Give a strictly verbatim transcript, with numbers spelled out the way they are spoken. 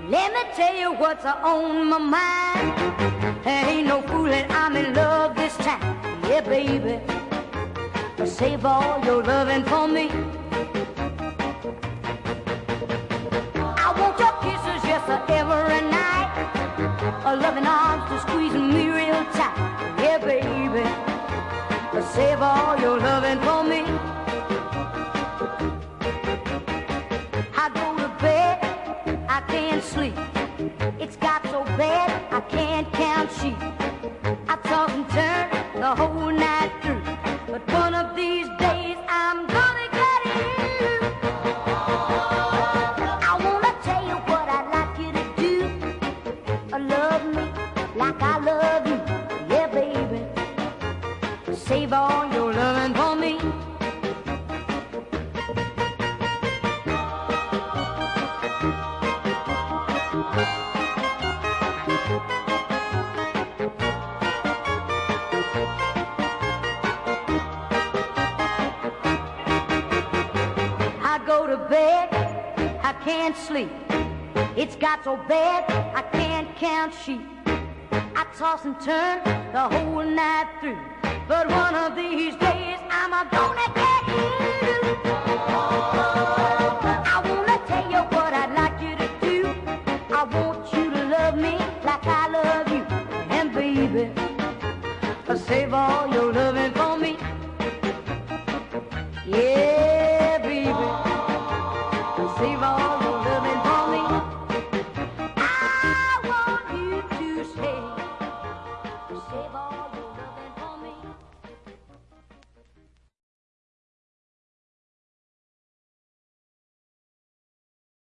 Let me tell you what's on my mind. There ain't no fooling, I'm in love this time. Yeah, baby, save all your loving for me. I want your kisses, yes, every night. A loving arms to squeezing me real tight. Yeah, baby, save all your loving for me. I go to bed, I can't sleep. It's got so bad, I can't count sheep. I toss and turn the whole night through. But one of these days I'm gonna get you. I wanna tell you what I'd like you to do. Love me like I love you. Yeah, baby, save all your loving for me. I go to bed, I can't sleep. It's got so bad, I can't count sheep. I toss and turn the whole night through. But one of these days, I'm a gonna get you.